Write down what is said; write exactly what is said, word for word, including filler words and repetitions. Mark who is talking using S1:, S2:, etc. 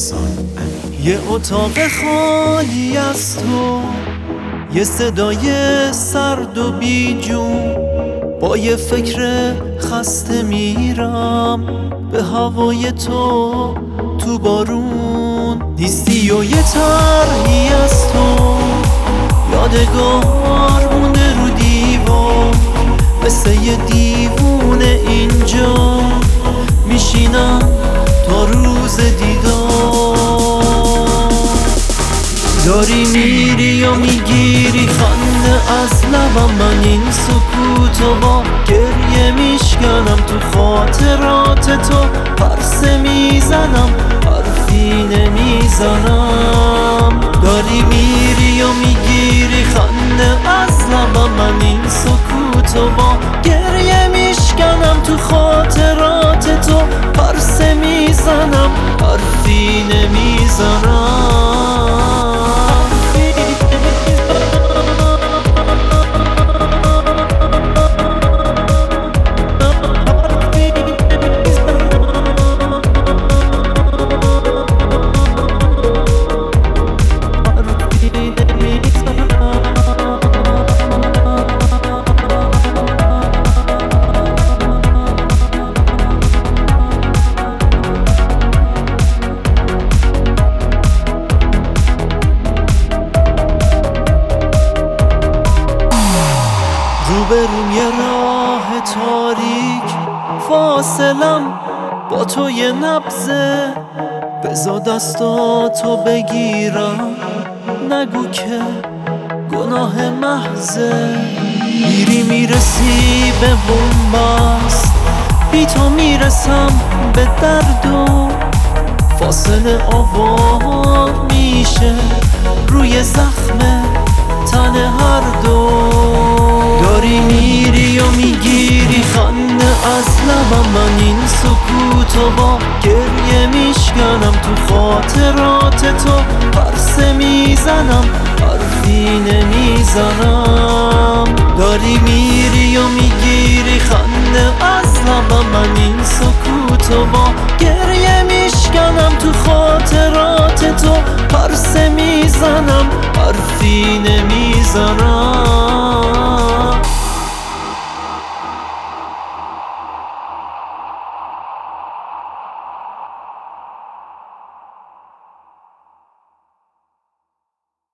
S1: احسان امینی.
S2: یه اتاق خالی از تو، یه صدای سرد و بیجون، با یه فکر خسته میرم به هوای تو تو بارون. نیستی و یه طرحی از تو یادگار مونده رو دیوار، مثل یه دیوونه اینجا میشینم تا روز دیدار. داری میری و میگیری خنده از لبم، من این سکوتو با گریه میشکنم، تو خاطرات تو پرسه میزنم، حرفی نمیزنم. داری میری و میگیری خنده از لبم، من این سکوتو با گریه میشکنم، تو خاطرات تو پرسه میزنم، حرفی نمیزنم. روبروم یه راه تاریک، فاصلم با تو یه نبضه، بزا دستاتو بگیرم، نگو که گناه محضه. میری میرسی به بنبست، بی تو میرسم به درد و فاصله آوار میشه روی زخم تن هر دو. داری میری و میگیری خنده از لبم، من این سکوتو با گریه میشکنم، تو خاطرات تو پرسه میزنم، حرفی نمیزنم. داری میری و میگیری خنده از لبم، من این سکوتو با گریه میشکنم، تو خاطرات تو پرسه میزنم، حرفی نمیزنم.